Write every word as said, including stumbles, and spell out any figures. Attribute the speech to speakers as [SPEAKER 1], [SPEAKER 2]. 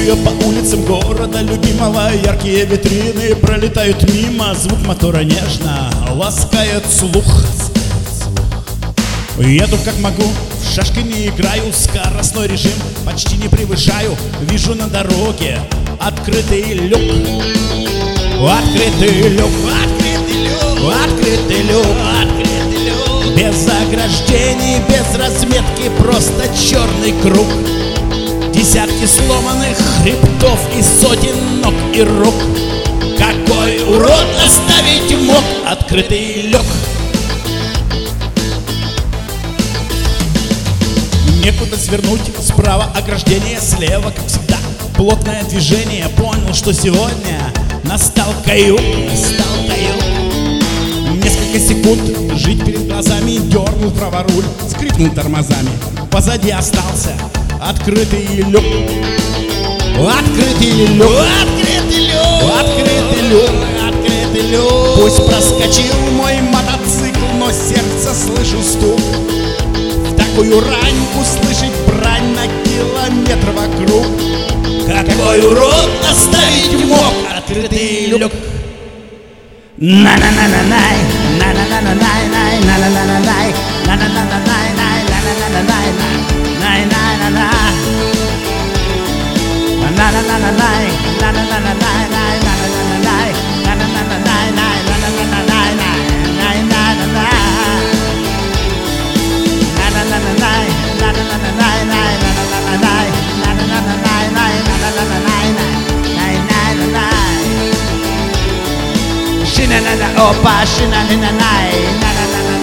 [SPEAKER 1] Гуляя по улицам города любимого, яркие витрины пролетают мимо. Звук мотора нежно ласкает слух. Еду как могу, в шашки не играю, скоростной режим почти не превышаю. Вижу на дороге открытый люк. Открытый люк, открытый люк, открытый люк, открытый люк. Без ограждений, без разметки, просто черный круг. Десятки сломанных хребтов и сотен ног и рук. Какой урод оставить мог открытый люк? Некуда свернуть, справа ограждение, слева, как всегда, плотное движение. Понял, что сегодня настал каюк, настал каюк. Несколько секунд жить перед глазами, дернул праворуль, скрипнул тормозами. Позади остался открытый люк. Открытый люк, открытый люк, открытый люк, открытый люк. Пусть проскочил мой мотоцикл, но сердце слышу стук. В такую рань услышать брань на километр вокруг. Какой урод оставить мог открытый люк? На-на-на-на-най, на-на-на-на-най-най, на-на-на-на-най, на-на-на-на-най-най, на-на-на-на-най-най, най-най-на-на. На-на-на-на-най, на-на-на-на-най-най, на-на-на-на-най, на-на-на-на-най-най, на-на-на-на-най-най, най-най-на-на. На-на-на-на-най, на-на-на-на-най-най, на-на-на-на-най, на-на-на-на-най-най, на-на-на-на-най-най, най-най-на-на. Шина-на-на, опа, шина-на-на-най, на-на-на-на.